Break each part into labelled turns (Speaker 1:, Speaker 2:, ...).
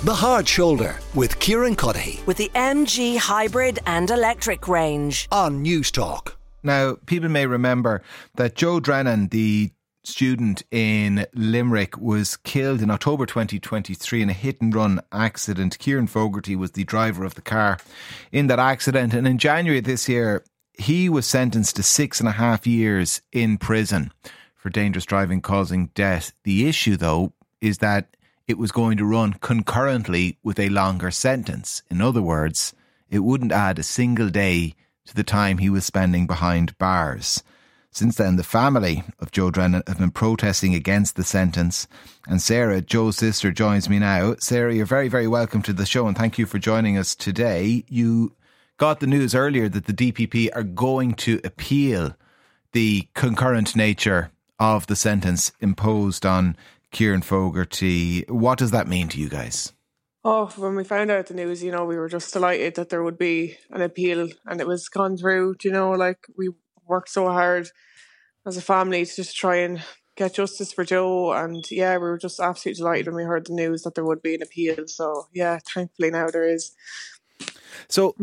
Speaker 1: The Hard Shoulder with Kieran Cuddihy
Speaker 2: with the MG hybrid and electric range
Speaker 1: on News Talk.
Speaker 3: Now, people may remember that Joe Drennan, the student in Limerick, was killed in October 2023 in a hit-and-run accident. Kieran Fogarty was the driver of the car in that accident, and in January this year he was sentenced to 6.5 years in prison for dangerous driving causing death. The issue, though, is that it was going to run concurrently with a longer sentence. In other words, it wouldn't add a single day to the time he was spending behind bars. Since then, the family of Joe Drennan have been protesting against the sentence. And Sarah, Joe's sister, joins me now. Sarah, you're very, very welcome to the show and thank you for joining us today. You got the news earlier that the DPP are going to appeal the concurrent nature of the sentence imposed on Kieran Fogarty. What does that mean to you guys?
Speaker 4: Oh, when we found out the news, we were just delighted that there would be an appeal and it was gone through. We worked so hard as a family to just try and get justice for Joe. And yeah, we were just absolutely delighted when we heard the news that there would be an appeal. So yeah, thankfully now there is.
Speaker 3: So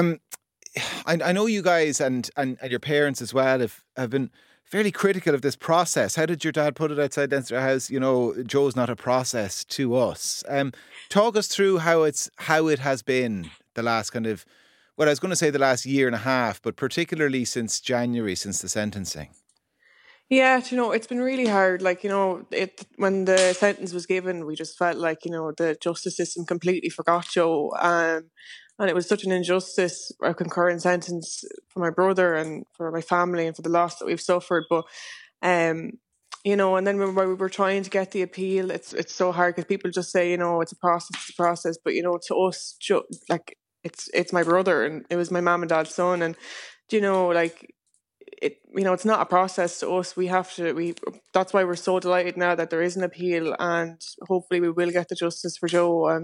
Speaker 3: I know you guys and your parents as well have been fairly critical of this process. How did your dad put it outside Leinster House? Joe's not a process to us. Talk us through how it has been the last I was going to say the last year and a half, but particularly since January, since the sentencing.
Speaker 4: Yeah, it's been really hard. When the sentence was given, we just felt like, the justice system completely forgot Joe. And it was such an injustice, a concurrent sentence for my brother and for my family and for the loss that we've suffered. But, and then when we were trying to get the appeal, it's so hard because people just say, it's a process. But, to us, it's my brother and it was my mum and dad's son. And, it's not a process to us. That's why we're so delighted now that there is an appeal and hopefully we will get the justice for Joe. And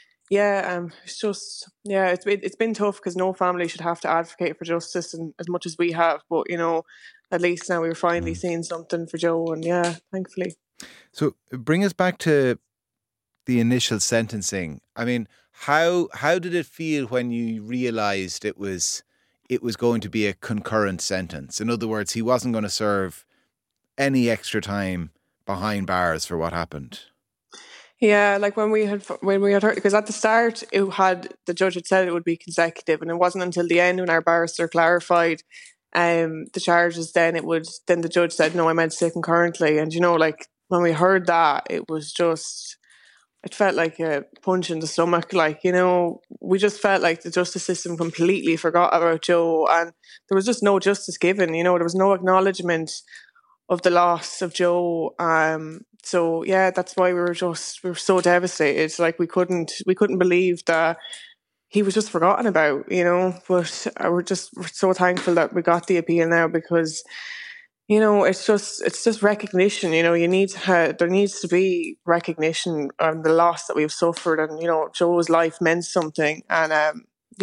Speaker 4: it's been tough because no family should have to advocate for justice and as much as we have. But, at least now we're finally seeing something for Joe and thankfully.
Speaker 3: So bring us back to the initial sentencing. I mean, how did it feel when you realised it was going to be a concurrent sentence? In other words, he wasn't going to serve any extra time behind bars for what happened.
Speaker 4: Yeah, when we had heard, because at the start the judge had said it would be consecutive, and it wasn't until the end when our barrister clarified the charges. Then the judge said, no, I meant to say concurrently. And when we heard that, it felt like a punch in the stomach. We just felt like the justice system completely forgot about Joe, and there was just no justice given. There was no acknowledgement of the loss of Joe. So yeah, that's why we were so devastated. We couldn't believe that he was just forgotten about, but we're so thankful that we got the appeal now because, it's just recognition, there needs to be recognition on the loss that we've suffered and, Joe's life meant something. And,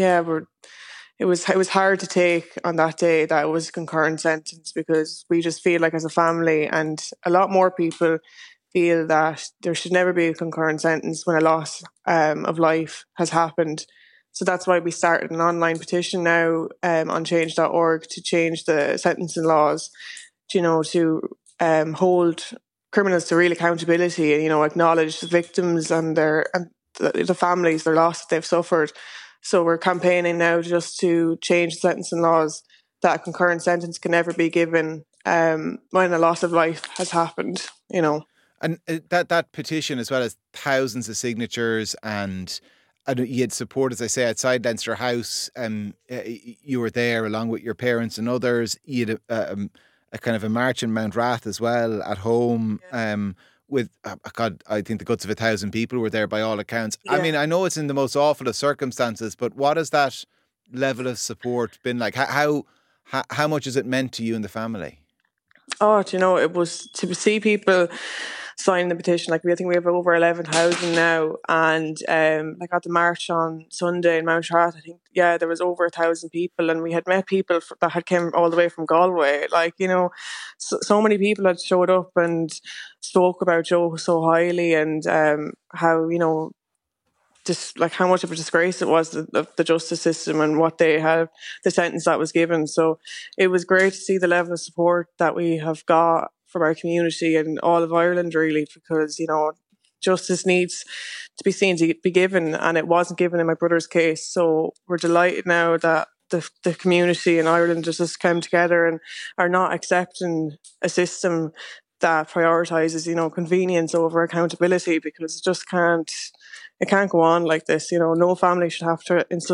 Speaker 4: it was hard to take on that day that it was a concurrent sentence because we just feel like as a family and a lot more people feel that there should never be a concurrent sentence when a loss of life has happened. So that's why we started an online petition now on change.org to change the sentencing laws, to hold criminals to real accountability and, acknowledge the victims and the families, their loss that they've suffered. So we're campaigning now just to change the sentencing laws that a concurrent sentence can never be given when a loss of life has happened,
Speaker 3: And that petition, as well as thousands of signatures, and you had support, as I say, outside Leinster House. You were there along with your parents and others. You had a kind of a march in Mount Rath as well at home. With, I think the guts of 1,000 people were there by all accounts. Yeah. I mean, I know it's in the most awful of circumstances, but what has that level of support been like? How much has it meant to you and the family?
Speaker 4: Oh, it was to see people sign the petition. I think we have over 11,000 now, and at the march on Sunday in Mount Rath, I think there was over 1,000 people, and we had met people that had come all the way from Galway. So many people had showed up and spoke about Joe so highly, and how just like how much of a disgrace it was of the justice system and what they have, the sentence that was given. So it was great to see the level of support that we have got from our community and all of Ireland, really, because, you know, justice needs to be seen to be given, and it wasn't given in my brother's case. So we're delighted now that the community in Ireland just come together and are not accepting a system that prioritises, you know, convenience over accountability, because it can't go on like this. You know, no family should have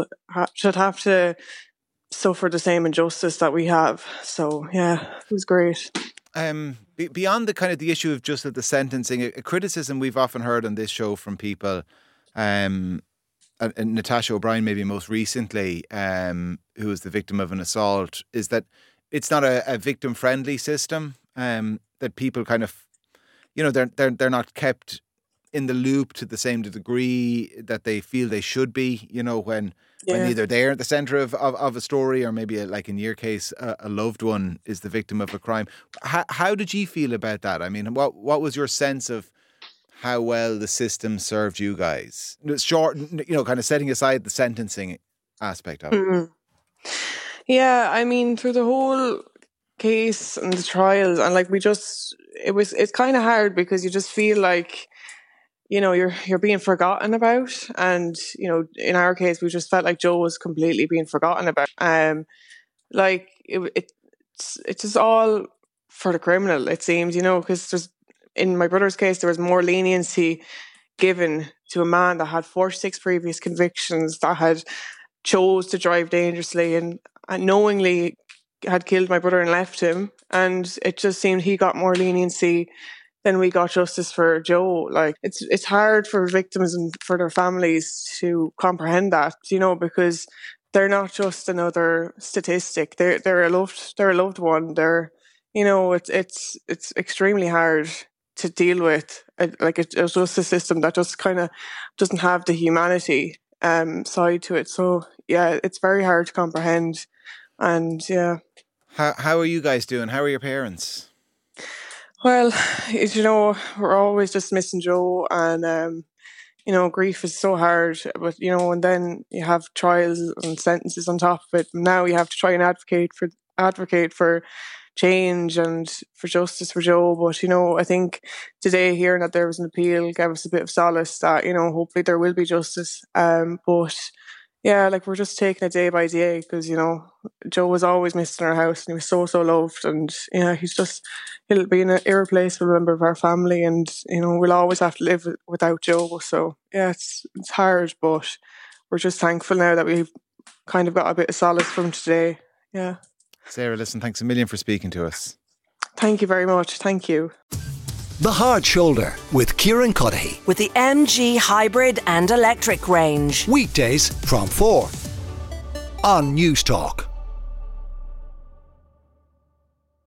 Speaker 4: to suffer the same injustice that we have. So yeah, it was great.
Speaker 3: Beyond the kind of the issue of just the sentencing, a criticism we've often heard on this show from people, and Natasha O'Brien maybe most recently, who was the victim of an assault, is that it's not a victim-friendly system. That people kind of, you know, they're not kept in the loop to the same degree that they feel they should be, you know, when either they're at the centre of a story, or maybe like in your case, a loved one is the victim of a crime. How did you feel about that? I mean, what was your sense of how well the system served you guys? Short, you know, kind of setting aside the sentencing aspect of it.
Speaker 4: Mm-hmm. Yeah, I mean, through the whole case and the trials, and like it's kind of hard because you just feel like, you know, you're being forgotten about, and, you know, in our case we just felt like Joe was completely being forgotten about. Like it's just all for the criminal, it seems, you know, because in my brother's case there was more leniency given to a man that had 46 previous convictions, that had chose to drive dangerously and knowingly had killed my brother and left him, and it just seemed he got more leniency than we got justice for Joe. Like, it's hard for victims and for their families to comprehend that, you know, because they're not just another statistic. They're a loved one. They're, you know, it's extremely hard to deal with. It's just a system that just kind of doesn't have the humanity side to it. So yeah, it's very hard to comprehend. And yeah.
Speaker 3: How are you guys doing? How are your parents?
Speaker 4: Well, you know, we're always just missing Joe, and you know, grief is so hard. But, you know, and then you have trials and sentences on top of it. Now you have to try and advocate for change and for justice for Joe. But, you know, I think today hearing that there was an appeal gave us a bit of solace that, you know, hopefully there will be justice. But yeah, like, we're just taking it day by day, because, you know, Joe was always missed in our house and he was so loved, and yeah, he'll be an irreplaceable member of our family, and, you know, we'll always have to live without Joe. So yeah, it's hard, but we're just thankful now that we've kind of got a bit of solace from today. Yeah.
Speaker 3: Sarah, listen, thanks a million for speaking to us.
Speaker 4: Thank you very much. Thank you.
Speaker 1: The Hard Shoulder with Kieran Cuddihy.
Speaker 2: With the MG hybrid and electric range.
Speaker 1: Weekdays from 4 on News Talk.